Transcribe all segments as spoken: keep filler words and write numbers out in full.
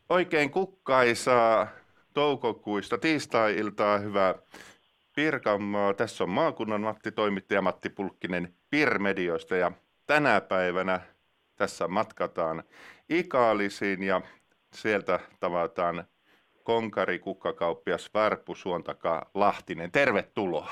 Oikein kukkaisaa toukokuista tiistai-iltaa, hyvää Pirkanmaa. Tässä on maakunnan Matti, toimittaja Matti Pulkkinen Pir-medioista ja tänä päivänä tässä matkataan Ikaalisiin ja sieltä tavataan konkari kukkakauppias Varpu Suontaka Lahtinen. Tervetuloa.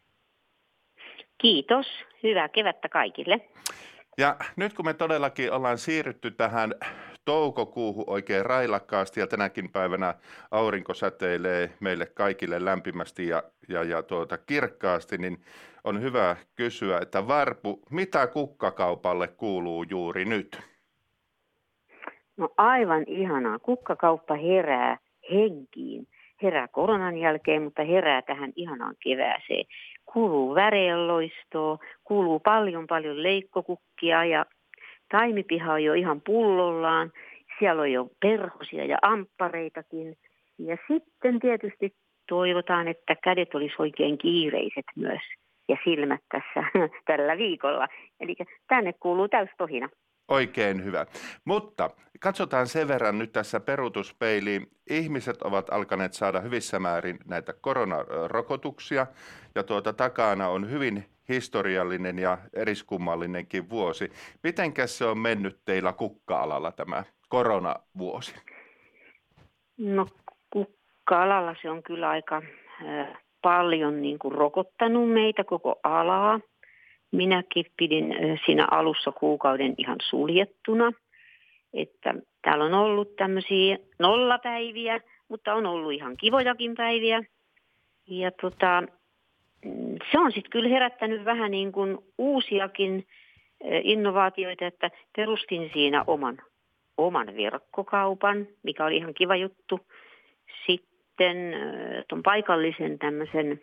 Kiitos. Hyvää kevättä kaikille. Ja nyt kun me todellakin ollaan siirrytty tähän toukokuuhun oikein railakkaasti ja tänäkin päivänä aurinko säteilee meille kaikille lämpimästi ja, ja, ja tuota, kirkkaasti, niin on hyvä kysyä, että Varpu, mitä kukkakaupalle kuuluu juuri nyt? No aivan ihanaa. Kukkakauppa herää henkiin. Herää koronan jälkeen, mutta herää tähän ihanaan kevääseen. Kuuluu väreenloistoa, kuuluu paljon paljon leikkokukkia ja taimipiha on jo ihan pullollaan. Siellä on jo perhosia ja amppareitakin. Ja sitten tietysti toivotaan, että kädet olisi oikein kiireiset myös ja silmät tässä tällä viikolla. Eli tänne kuuluu täystohina. Oikein hyvä. Mutta katsotaan sen verran nyt tässä peruutuspeiliin. Ihmiset ovat alkaneet saada hyvissä määrin näitä koronarokotuksia ja tuota takana on hyvin historiallinen ja eriskummallinenkin vuosi. Mitenkäs se on mennyt teillä kukka-alalla tämä koronavuosi? No kukka-alalla se on kyllä aika äh, paljon niin kuin rokottanut meitä koko alaa. Minäkin pidin siinä alussa kuukauden ihan suljettuna, että täällä on ollut tämmöisiä nollapäiviä, mutta on ollut ihan kivojakin päiviä. Ja tota, se on sitten kyllä herättänyt vähän niin kuin uusiakin innovaatioita, että perustin siinä oman, oman verkkokaupan, mikä oli ihan kiva juttu. Sitten tuon paikallisen tämmöisen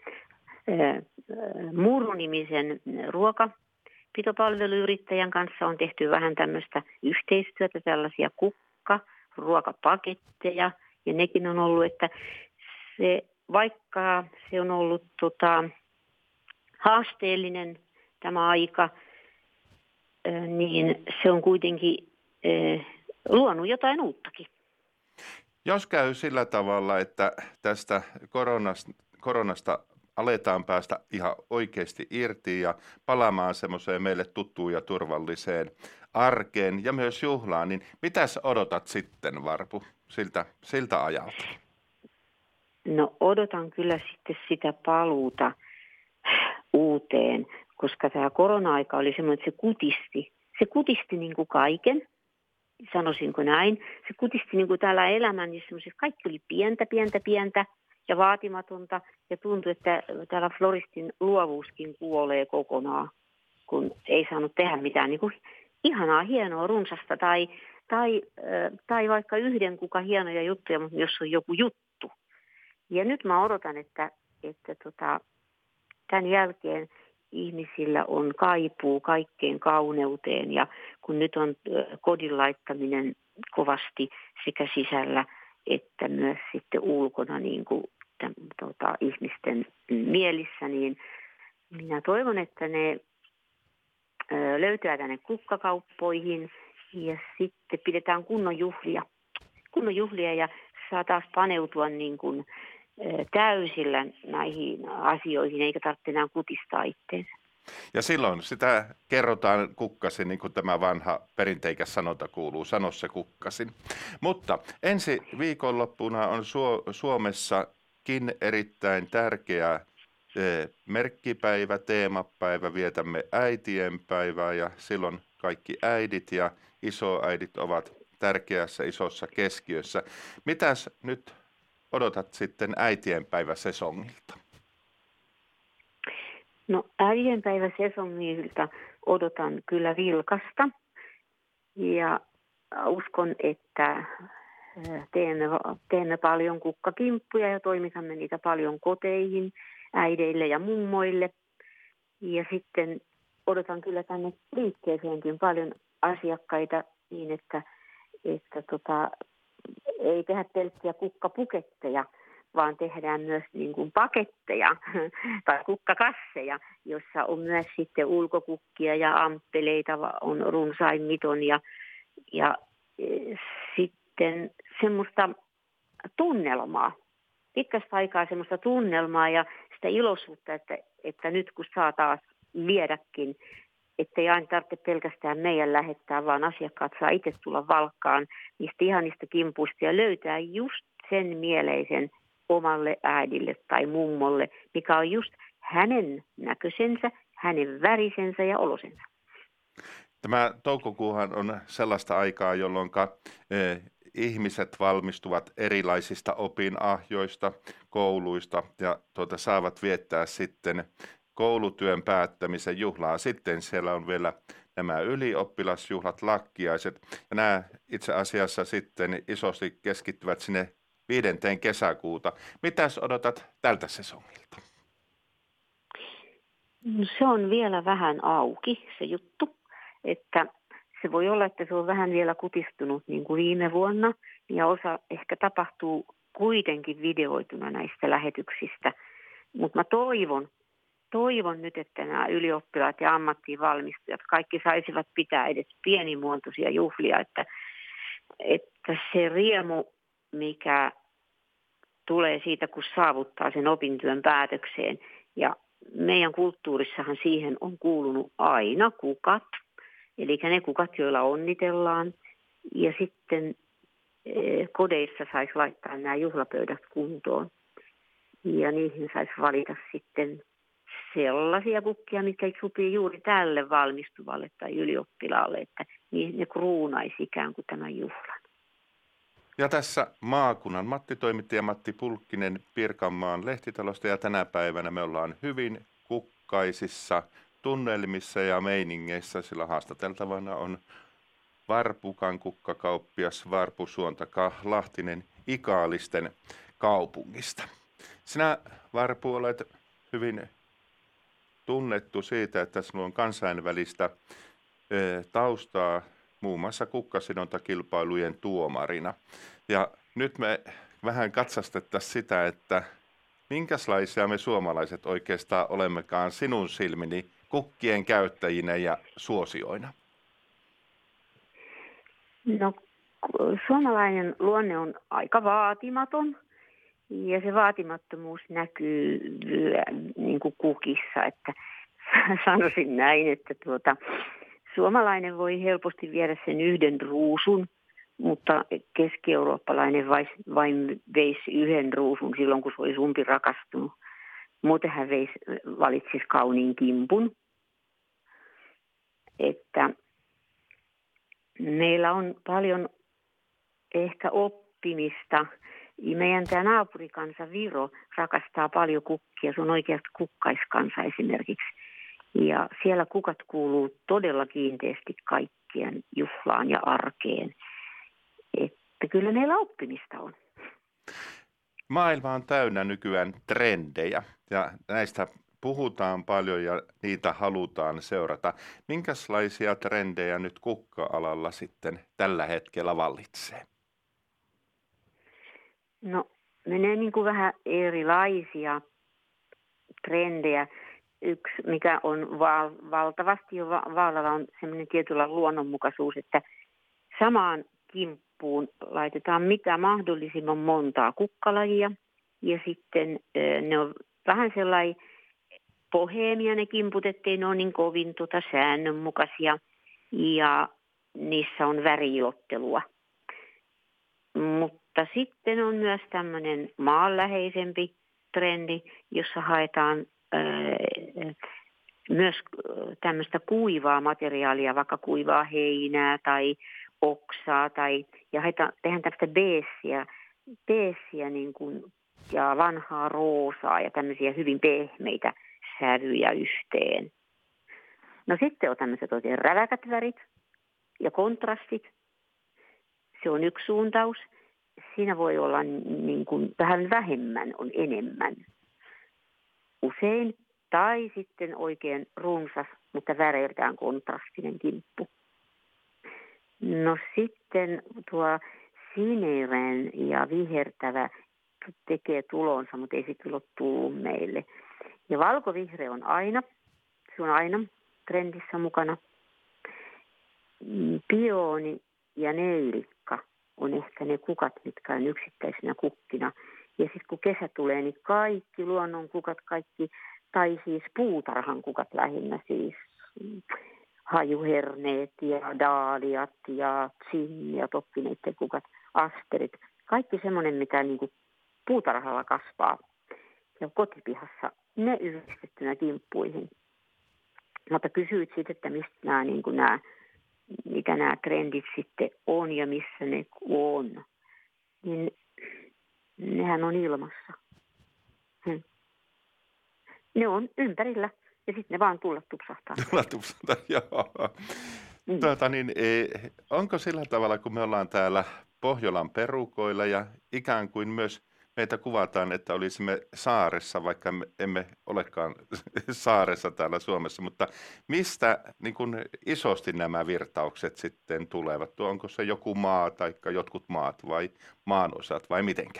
Muru-nimisen ruokapitopalveluyrittäjän kanssa on tehty vähän tämmöistä yhteistyötä, tällaisia kukkaruokapaketteja, ja nekin on ollut, että se, vaikka se on ollut tota, haasteellinen tämä aika, niin se on kuitenkin eh, luonut jotain uuttakin. Jos käy sillä tavalla, että tästä koronasta, koronasta aletaan päästä ihan oikeasti irti ja palaamaan semmoiseen meille tuttuun ja turvalliseen arkeen ja myös juhlaan, niin mitäs odotat sitten, Varpu, siltä, siltä ajalta? No odotan kyllä sitten sitä paluuta uuteen, koska tämä korona-aika oli semmoinen, että se kutisti. Se kutisti niin kuin kaiken, sanoisinko näin. Se kutisti niin kuin täällä elämän, niin semmoisessa kaikki oli pientä, pientä, pientä. Ja vaatimatonta, ja tuntui, että täällä floristin luovuuskin kuolee kokonaan, kun ei saanut tehdä mitään niin kuin ihanaa, hienoa, runsasta, tai, tai, tai vaikka yhden kuka hienoja juttuja, mutta jos on joku juttu. Ja nyt mä odotan, että, että tota, tämän jälkeen ihmisillä on kaipuu kaikkeen kauneuteen, ja kun nyt on kodin laittaminen kovasti sekä sisällä, että myös sitten ulkona niin kuin tämän, tota, ihmisten mielissä, niin minä toivon, että ne ö, löytää tänne kukkakauppoihin ja sitten pidetään kunnon juhlia, kunnon juhlia ja saa taas paneutua niin kuin, ö, täysillä näihin asioihin, eikä tarvitse enää kutistaa itseensä. Ja silloin sitä kerrotaan kukkasin, niin kuin tämä vanha perinteikäs sanonta kuuluu, sano se kukkasin. Mutta ensi viikonloppuna on Suomessakin erittäin tärkeä merkkipäivä, teemapäivä, vietämme äitienpäivää ja silloin kaikki äidit ja isoäidit ovat tärkeässä isossa keskiössä. Mitäs nyt odotat sitten äitienpäiväsesongilta? No äitienpäiväsesongilta odotan kyllä vilkasta ja uskon, että teemme, teemme paljon kukkakimppuja ja toimitamme niitä paljon koteihin, äideille ja mummoille. Ja sitten odotan kyllä tänne liikkeeseenkin paljon asiakkaita niin, että, että tota, ei tehdä pelkkiä kukkapuketteja, vaan tehdään myös niin kuin paketteja tai kukkakasseja, jossa on myös sitten ulkokukkia ja amppeleita on runsain miton. Ja, ja sitten sitten semmoista tunnelmaa, pitkästä aikaa semmoista tunnelmaa ja sitä iloisuutta, että, että nyt kun saa taas viedäkin, ettei aina tarvitse pelkästään meidän lähettää, vaan asiakkaat saa itse tulla valkkaan niistä ihanista kimpuista ja löytää just sen mieleisen omalle äidille tai mummolle, mikä on just hänen näköisensä, hänen värisensä ja olosensa. Tämä toukokuuhan on sellaista aikaa, jolloin eh, ihmiset valmistuvat erilaisista opinahjoista, kouluista ja tuota, saavat viettää sitten koulutyön päättämisen juhlaa. Sitten siellä on vielä nämä ylioppilasjuhlat, lakkiaiset ja nämä itse asiassa sitten isosti keskittyvät sinne viidenteen kesäkuuta. Mitäs odotat tältä sesongilta? No, se on vielä vähän auki se juttu, että se voi olla, että se on vähän vielä kutistunut niin kuin viime vuonna ja osa ehkä tapahtuu kuitenkin videoituna näistä lähetyksistä, mutta mä toivon, toivon nyt, että nämä ylioppilaat ja ammattiin valmistujat kaikki saisivat pitää edes pienimuotoisia juhlia, että, että se riemu, mikä tulee siitä, kun saavuttaa sen opintyön päätökseen. Ja meidän kulttuurissahan siihen on kuulunut aina kukat, eli ne kukat, joilla onnitellaan. Ja sitten kodeissa saisi laittaa nämä juhlapöydät kuntoon. Ja niihin saisi valita sitten sellaisia kukkia, mitkä sopii juuri tälle valmistuvalle tai ylioppilaalle, että ne kruunaisi ikään kuin tämän juhlan. Ja tässä maakunnan Matti-toimittaja Matti Pulkkinen Pirkanmaan lehtitalosta ja tänä päivänä me ollaan hyvin kukkaisissa tunnelmissa ja meiningeissä, sillä haastateltavana on Varpukan kukkakauppias Varpu Suontaka Lahtinen Ikaalisten kaupungista. Sinä, Varpu, olet hyvin tunnettu siitä, että sinulla on kansainvälistä e, taustaa muun muassa kukkasidontakilpailujen tuomarina. Ja nyt me vähän katsastettaisiin sitä, että minkälaisia me suomalaiset oikeastaan olemmekaan sinun silmini kukkien käyttäjinä ja suosioina? No, suomalainen luonne on aika vaatimaton ja se vaatimattomuus näkyy niin kuin kukissa, että sanoisin näin, että tuota, suomalainen voi helposti viedä sen yhden ruusun, mutta keski-eurooppalainen vain veisi yhden ruusun silloin, kun se olisi umpi rakastunut. Muuten hän veisi, valitsisi kauniin kimpun. Että meillä on paljon ehkä oppimista. Meidän tämä naapurikansa Viro rakastaa paljon kukkia. Se on oikeasti kukkaiskansa esimerkiksi. Ja siellä kukat kuuluu todella kiinteästi kaikkien juhlaan ja arkeen. Että kyllä meillä oppimista on. Maailma on täynnä nykyään trendejä ja näistä puhutaan paljon ja niitä halutaan seurata. Minkälaisia trendejä nyt kukka-alalla sitten tällä hetkellä vallitsee? No, menee niin kuin vähän erilaisia trendejä. Yksi, mikä on val- valtavasti jo va- vaalalla, on semmoinen tietyllä luonnonmukaisuus, että samaan kimppuun laitetaan mitä mahdollisimman montaa kukkalajia. Ja sitten ne on vähän sellainen boheemia ne kimput, ettei ne ole niin kovin tota säännönmukaisia. Ja niissä on väriilottelua. Mutta sitten on myös tämmöinen maanläheisempi trendi, jossa haetaan myös tämmöistä kuivaa materiaalia, vaikka kuivaa heinää tai oksaa, tai, ja haetaan, tehdään tämmöistä beessiä, beessiä niin kuin, ja vanhaa roosaa ja tämmöisiä hyvin pehmeitä sävyjä yhteen. No sitten on tämmöiset oikein räväkät värit ja kontrastit. Se on yksi suuntaus. Siinä voi olla niin kuin vähän vähemmän on enemmän. Usein, tai sitten oikein runsas, mutta väreiltään kontrastinen kimppu. No sitten tuo sininen ja vihertävä tekee tulonsa, mutta ei se kyllä ole tullut meille. Ja valkovihreä on aina, se on aina trendissä mukana. Piooni ja neyrikka on ehkä ne kukat, mitkä on yksittäisinä kukkina. Ja sitten kun kesä tulee, niin kaikki luonnon kukat, kaikki, tai siis puutarhan kukat lähinnä, siis hajuherneet ja daaliat ja zinni ja toppineiden kukat, asterit. Kaikki semmoinen, mitä niin kuin puutarhalla kasvaa ja kotipihassa, ne yhdistettynä kimppuihin. Mutta kysyit sitten, että mistä nämä, niin kuin nämä, mitä nämä trendit sitten on ja missä ne on. Niin nehän on ilmassa. Hmm. Ne on ympärillä ja sitten ne vaan tulla tupsahtaa. Tulla tupsahtaa, joo. Mm. Tuota, niin, e, onko sillä tavalla, kun me ollaan täällä Pohjolan perukoilla ja ikään kuin myös meitä kuvataan, että olisimme saaressa, vaikka me emme olekaan saaressa täällä Suomessa, mutta mistä niin kuin isosti nämä virtaukset sitten tulevat? Onko se joku maa tai jotkut maat vai maanosat vai mitenkä?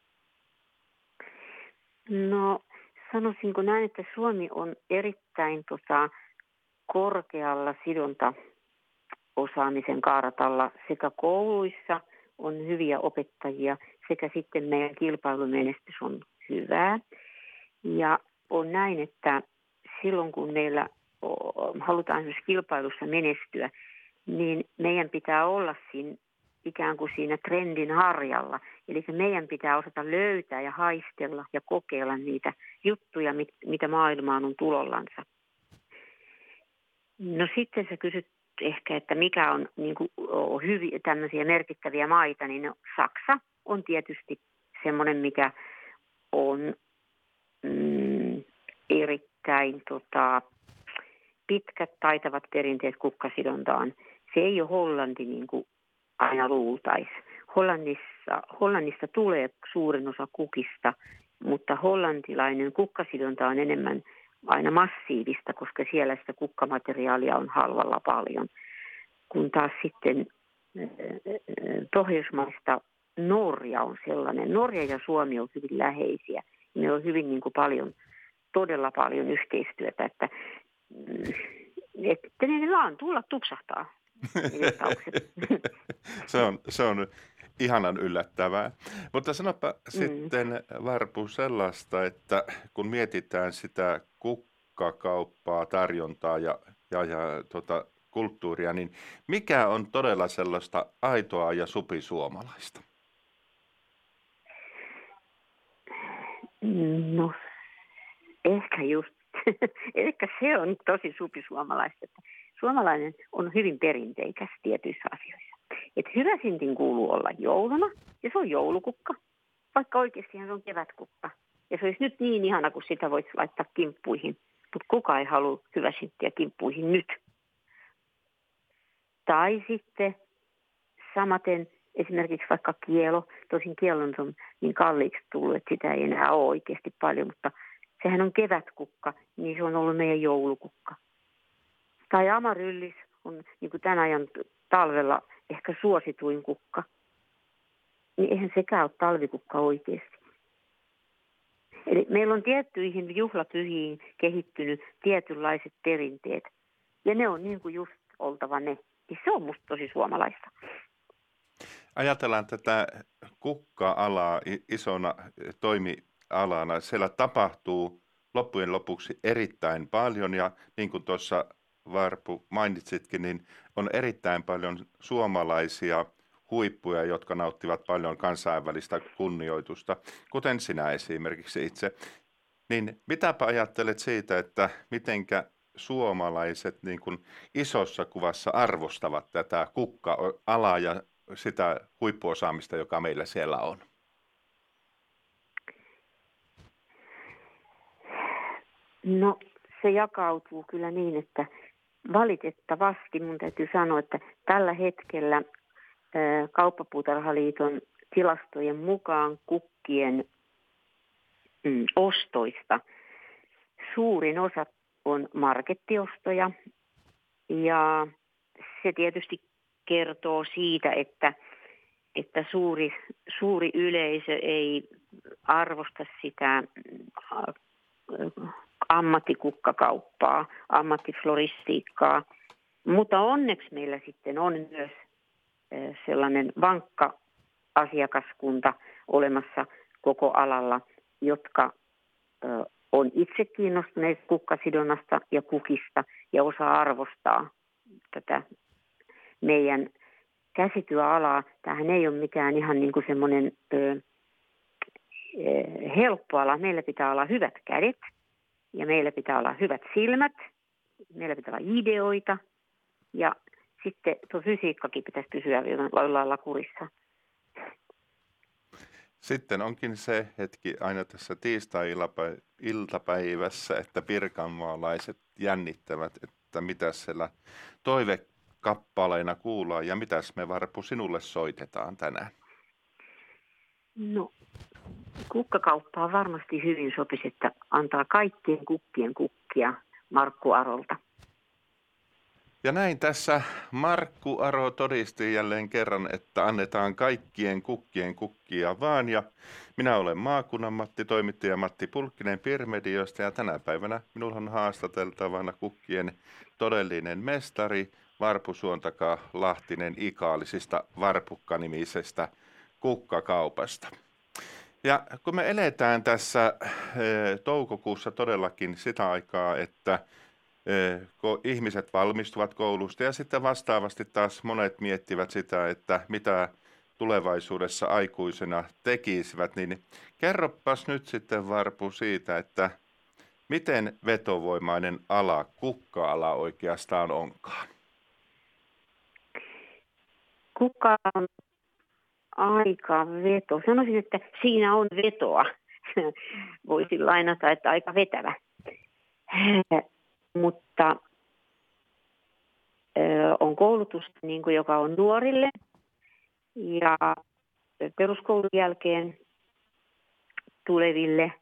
No sanoisinko näin, että Suomi on erittäin tota, korkealla sidontaosaamisen kartalla sekä kouluissa on hyviä opettajia sekä sitten meidän kilpailumenestys on hyvää. Ja on näin, että silloin kun meillä halutaan esimerkiksi kilpailussa menestyä, niin meidän pitää olla siinä ikään kuin siinä trendin harjalla. Eli meidän pitää osata löytää ja haistella ja kokeilla niitä juttuja, mit, mitä maailmaan on tulollansa. No sitten sä kysyt ehkä, että mikä on niin kuin, hyviä, tämmöisiä merkittäviä maita, niin no, Saksa on tietysti semmoinen, mikä on mm, erittäin tota, pitkät, taitavat perinteet kukkasidontaan. Se ei ole Hollanti niin kuin aina luultaisi. Hollannissa, Hollannista tulee suurin osa kukista, mutta hollantilainen kukkasidonta on enemmän aina massiivista, koska siellä sitä kukkamateriaalia on halvalla paljon. Kun taas sitten Pohjoismaista Norja on sellainen. Norja ja Suomi on hyvin läheisiä. Ne on hyvin niin kuin paljon, todella paljon yhteistyötä, että, että ne vaan tulla tupsahtaa. se, on, se on ihanan yllättävää. Mutta sanoppa mm. sitten, Varpu, sellaista, että kun mietitään sitä kukkakauppaa, tarjontaa ja, ja, ja tota, kulttuuria, niin mikä on todella sellaista aitoa ja supisuomalaista? No, ehkä just. Eli se on tosi supisuomalaista, että suomalainen on hyvin perinteikäs tietyissä asioissa. Et hyväsintin kuuluu olla jouluna, ja se on joulukukka, vaikka oikeasti se on kevätkukka. Ja se olisi nyt niin ihana, kun sitä voisi laittaa kimppuihin, mutta kukaan ei halua hyväsinttiä kimppuihin nyt. Tai sitten samaten esimerkiksi vaikka kielo, tosin kielon on niin kalliiksi tullut, että sitä ei enää ole oikeasti paljon, mutta sehän on kevätkukka, niin se on ollut meidän joulukukka. Tai amaryllis on niin kuin tämän ajan talvella ehkä suosituin kukka. Niin eihän sekään ole talvikukka oikeasti. Eli meillä on tiettyihin juhlapyhiin kehittynyt tietynlaiset perinteet. Ja ne on niin kuin just oltava ne. Ja se on musta tosi suomalaista. Ajatellaan tätä kukka-alaa isona toimialana. Siellä tapahtuu loppujen lopuksi erittäin paljon ja niin kuin tuossa Varpu mainitsitkin, niin on erittäin paljon suomalaisia huippuja, jotka nauttivat paljon kansainvälistä kunnioitusta, kuten sinä esimerkiksi itse. Niin mitäpä ajattelet siitä, että mitenkä suomalaiset niin kuin isossa kuvassa arvostavat tätä kukka-alaa ja sitä huippuosaamista, joka meillä siellä on? No se jakautuu kyllä niin, että valitettavasti mun täytyy sanoa, että tällä hetkellä Kauppapuutarhaliiton tilastojen mukaan kukkien mm, ostoista suurin osa on markettiostoja ja se tietysti kertoo siitä, että, että suuri, suuri yleisö ei arvosta sitä ammattikukkakauppaa, ammattifloristiikkaa, mutta onneksi meillä sitten on myös sellainen vankka asiakaskunta olemassa koko alalla, jotka ö, on itse kiinnostuneet kukkasidonnasta ja kukista ja osaa arvostaa tätä meidän käsityöalaa. Tämähän ei ole mikään ihan niin kuin semmoinen ö, helppo ala. Meillä pitää olla hyvät kädet ja meillä pitää olla hyvät silmät. Meillä pitää olla ideoita ja sitten tuo fysiikkakin pitäisi pysyä jollain lailla kurissa. Sitten onkin se hetki aina tässä tiistai-iltapäivässä, että pirkanmaalaiset jännittävät, että mitä siellä toivekappaleina kuullaan ja mitäs me, Varpu, sinulle soitetaan tänään? No, kukkakauppaa varmasti hyvin sopisi, että antaa kaikkien kukkien kukkia Markku Arolta. Ja näin tässä Markku Aro todisti jälleen kerran, että annetaan kaikkien kukkien kukkia vaan. Ja minä olen maakunnan Matti, toimittaja Matti Pulkkinen Pirmediosta ja tänä päivänä minulla on haastateltavana kukkien todellinen mestari Varpu Suontaka-Lahtinen Ikaalisista Varpukka-nimisestä kukkakaupasta. Ja kun me eletään tässä e, toukokuussa todellakin sitä aikaa, että kun ihmiset valmistuvat koulusta ja sitten vastaavasti taas monet miettivät sitä, että mitä tulevaisuudessa aikuisena tekisivät, niin kerropas nyt sitten, Varpu, siitä, että miten vetovoimainen ala kukka-ala oikeastaan onkaan? Kukka on aika veto. Sanoisin, että siinä on vetoa. Voisin lainata, että aika vetävä. Mutta ö, on koulutusta, niin kuin, joka on nuorille ja peruskoulun jälkeen tuleville.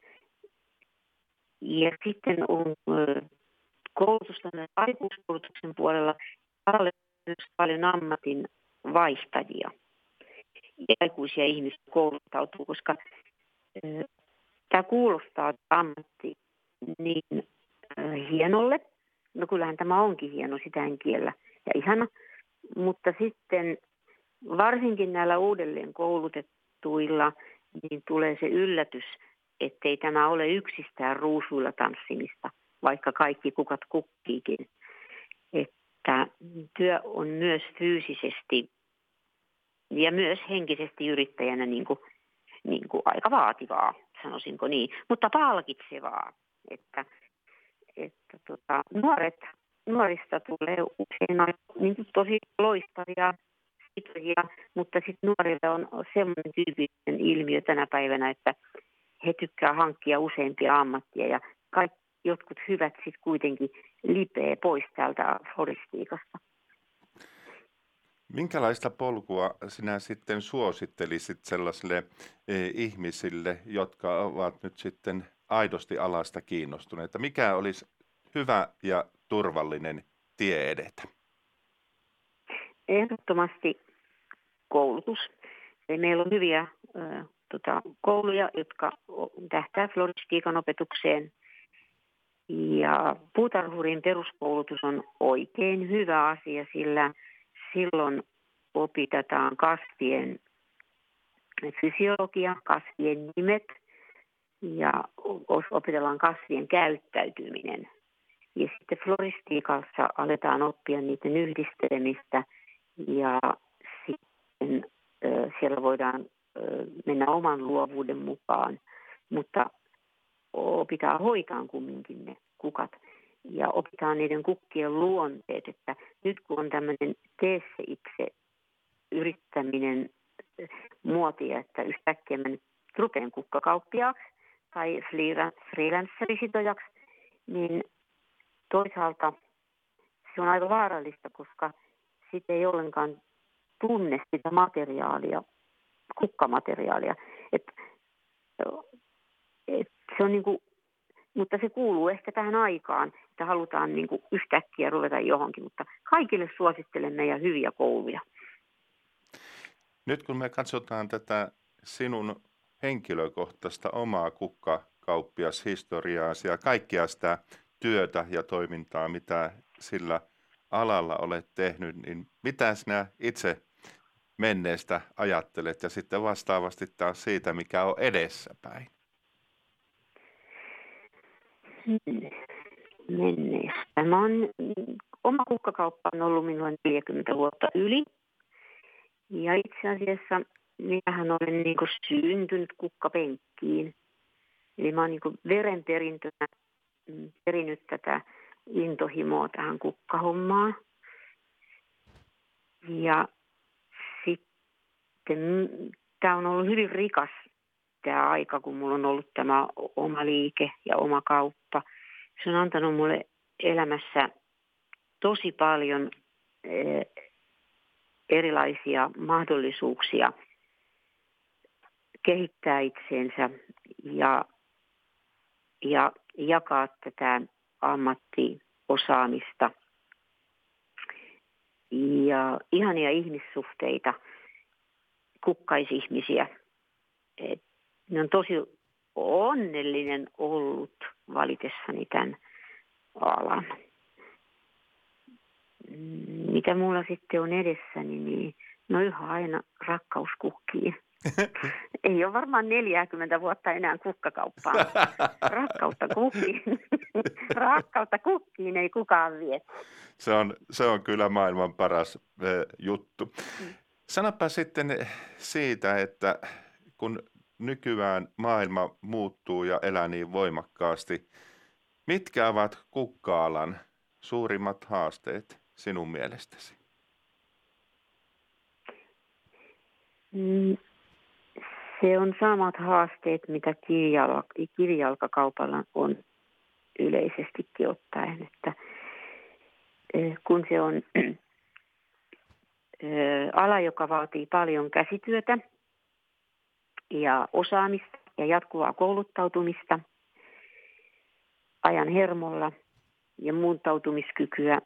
Ja sitten on ö, koulutusta myös aikuiskoulutuksen puolella. Alalle myös paljon ammatin vaihtajia ja aikuisia ihmisiä kouluttautuu, koska ö, tämä kuulostaa ammatti niin hienolle. No kyllähän tämä onkin hieno, sitä en kiellä ja ihana. Mutta sitten varsinkin näillä uudelleen koulutettuilla niin tulee se yllätys, ettei tämä ole yksistään ruusuilla tanssimista, vaikka kaikki kukat kukkiikin. Että työ on myös fyysisesti ja myös henkisesti yrittäjänä niin kuin, niin kuin aika vaativaa, sanoisinko niin, mutta palkitsevaa, että että tota, nuoret, nuorista tulee usein niin tosi loistavia sitoja, mutta sitten nuorille on semmoinen tyypillinen ilmiö tänä päivänä, että he tykkää hankkia useampia ammattia ja kaikki jotkut hyvät sitten kuitenkin lipee pois täältä floristiikasta. Minkälaista polkua sinä sitten suosittelisit sellaisille eh, ihmisille, jotka ovat nyt sitten aidosti alasta kiinnostuneita? Mikä olisi hyvä ja turvallinen tie edetä? Ehdottomasti koulutus. Eli meillä on hyviä ö, tota, kouluja, jotka tähtää floristiikan opetukseen. Ja puutarhurin peruskoulutus on oikein hyvä asia, sillä silloin opetetaan kasvien fysiologia, kasvien nimet ja opetellaan kasvien käyttäytyminen. Ja sitten floristiikassa aletaan oppia niiden yhdistelemistä ja sitten ö, siellä voidaan ö, mennä oman luovuuden mukaan, mutta opitaan hoitaan kumminkin ne kukat ja opitaan niiden kukkien luonteet, että nyt kun on tämmöinen tee se itse yrittäminen muotia, että yhtäkkiä mä nyt rupean kukkakauppiaaksi tai freelancerisitojaksi, niin toisaalta se on aika vaarallista, koska sitten ei ollenkaan tunne sitä materiaalia, kukkamateriaalia. Et, et se on niinku, mutta se kuuluu ehkä tähän aikaan, että halutaan niinku yhtäkkiä ruveta johonkin, mutta kaikille suosittelen meidän hyviä kouluja. Nyt kun me katsotaan tätä sinun henkilökohtaista omaa kukkakauppiashistoriaasi ja kaikkia sitä työtä ja toimintaa, mitä sillä alalla olet tehnyt, niin mitä sinä itse menneestä ajattelet ja sitten vastaavasti taas siitä, mikä on edessäpäin? Menneestä. Mä oon, oma kukkakauppa on ollut minulla neljäkymmentä vuotta yli. Ja itse asiassa minähän olen niin kuin syntynyt kukkapenkkiin. Eli mä oon niin kuin verenperintönä perinnyt tätä intohimoa tähän kukkahommaan. Ja sitten tämä on ollut hyvin rikas tämä aika, kun mulla on ollut tämä oma liike ja oma kauppa. Se on antanut mulle elämässä tosi paljon erilaisia mahdollisuuksia kehittää itseensä ja, ja jakaa tätä ammattiosaamista ja ihania ihmissuhteita, kukkaisihmisiä. Et ne on tosi onnellinen ollut valitessani tämän alan. Mitä mulla sitten on edessäni, niin no yhä aina rakkaus kukkiin. Ei ole varmaan neljäkymmentä vuotta enää kukkakauppaa. Rakkautta kukkiin. Rakkautta kukkiin ei kukaan vie. Se on, se on kyllä maailman paras eh, juttu. Mm. Sanoppa sitten siitä, että kun nykyään maailma muuttuu ja elää niin voimakkaasti, mitkä ovat kukka-alan suurimmat haasteet sinun mielestäsi? Mm. Se on samat haasteet, mitä kivijalkakaupalla on yleisestikin ottaen, että kun se on ala, joka vaatii paljon käsityötä ja osaamista ja jatkuvaa kouluttautumista ajan hermolla ja muuntautumiskykyä.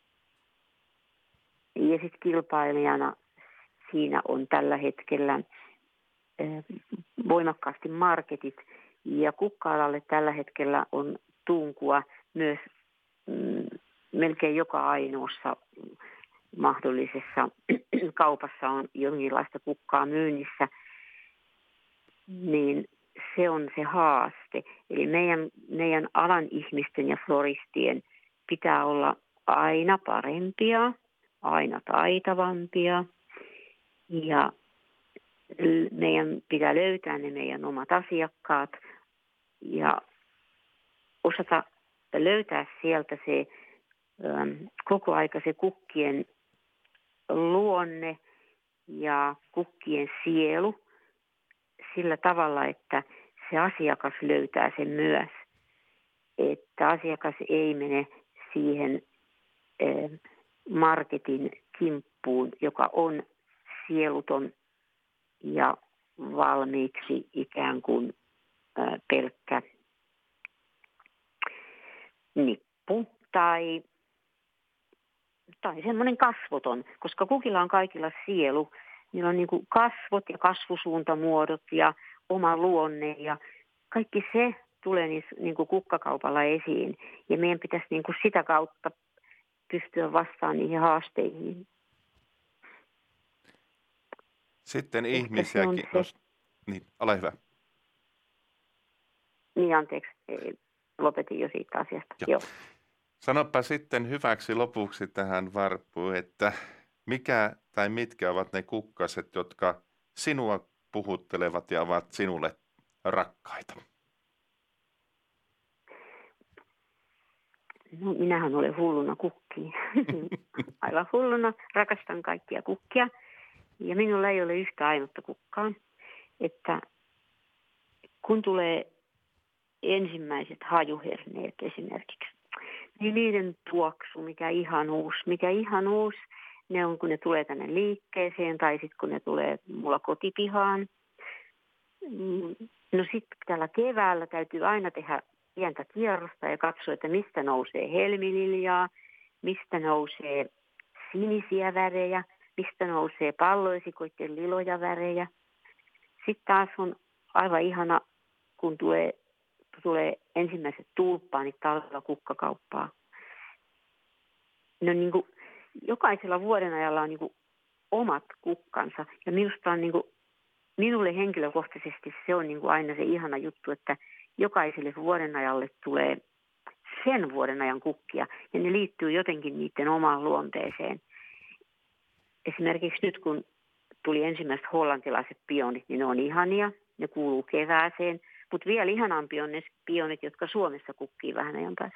Ja sitten kilpailijana siinä on tällä hetkellä voimakkaasti marketit ja kukka-alalle tällä hetkellä on tunkua myös mm, melkein joka ainoassa mahdollisessa kaupassa on jonkinlaista kukkaa myynnissä, niin se on se haaste. Eli meidän, meidän alan ihmisten ja floristien pitää olla aina parempia, aina taitavampia ja meidän pitää löytää ne meidän omat asiakkaat ja osata löytää sieltä se ähm, koko aika se kukkien luonne ja kukkien sielu sillä tavalla, että se asiakas löytää sen myös. Että asiakas ei mene siihen äh, marketin kimppuun, joka on sieluton ja valmiiksi ikään kuin ä, pelkkä nippu tai, tai semmoinen kasvoton, koska kukilla on kaikilla sielu. Niillä on niin kuin kasvot ja kasvusuuntamuodot ja oma luonne ja kaikki se tulee niin kuin kukkakaupalla esiin. Ja meidän pitäisi niin kuin sitä kautta pystyä vastaamaan niihin haasteihin. Sitten ihmisiäkin... No, niin, ole hyvä. Niin, anteeksi. Lopetin jo siitä asiasta. Joo. Joo. Sanoppa sitten hyväksi lopuksi tähän Varppuun, että mikä tai mitkä ovat ne kukkaset, jotka sinua puhuttelevat ja ovat sinulle rakkaita? No, minähän olen hulluna kukkiin. Aivan hulluna. Rakastan kaikkia kukkia. Ja minulla ei ole yhtä ainutta kukkaa, että kun tulee ensimmäiset hajuherneet esimerkiksi, niin niiden tuoksu, mikä ihanuus, mikä ihanuus, ne on kun ne tulee tänne liikkeeseen tai sitten kun ne tulee mulla kotipihaan. No sitten tällä keväällä täytyy aina tehdä pientä kierrosta ja katsoa, että mistä nousee helmililjaa, mistä nousee sinisiä värejä, mistä nousee palloesikoiden liloja värejä. Sitten taas on aivan ihana, kun tulee, tulee ensimmäiset tulppaanit talvella kukkakauppaa. No niin kuin, jokaisella vuoden ajalla on niin kuin omat kukkansa. Ja minusta on niin kuin, minulle henkilökohtaisesti se on niin kuin aina se ihana juttu, että jokaiselle vuodenajalle tulee sen vuoden ajan kukkia. Ja ne liittyy jotenkin niiden omaan luonteeseen. Esimerkiksi nyt kun tuli ensimmäiset hollantilaiset pionit, niin ne on ihania. Ne kuuluu kevääseen. Mutta vielä ihanampi on ne pionit, jotka Suomessa kukkii vähän ajan päästä.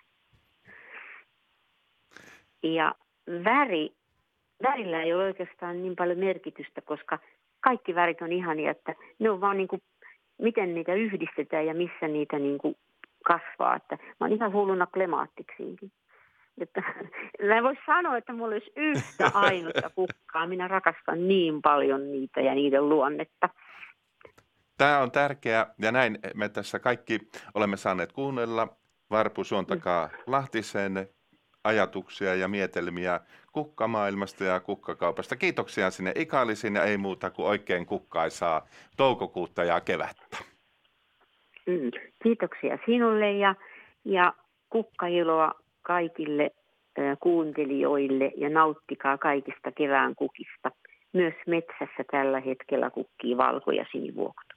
Ja väri, värillä ei ole oikeastaan niin paljon merkitystä, koska kaikki värit on ihania, että ne on vaan niin kuin, miten niitä yhdistetään ja missä niitä niin kuin kasvaa. Että mä oon ihan hulluna klemaattiksiinkin. Että, mä en voi sanoa, että mulla olisi yhtä ainutta kukkaa. Minä rakastan niin paljon niitä ja niiden luonnetta. Tämä on tärkeää ja näin me tässä kaikki olemme saaneet kuunnella Varpu Suontakaa Lahtisen ajatuksia ja mietelmiä kukkamaailmasta ja kukkakaupasta. Kiitoksia sinne Ikalisiin ja ei muuta kuin oikein kukkaisaa toukokuuta ja kevättä. Mm, kiitoksia sinulle ja, ja kukkailoa kaikille äh, kuuntelijoille ja nauttikaa kaikista kevään kukista. Myös metsässä tällä hetkellä kukkii valko- ja sinivuokot.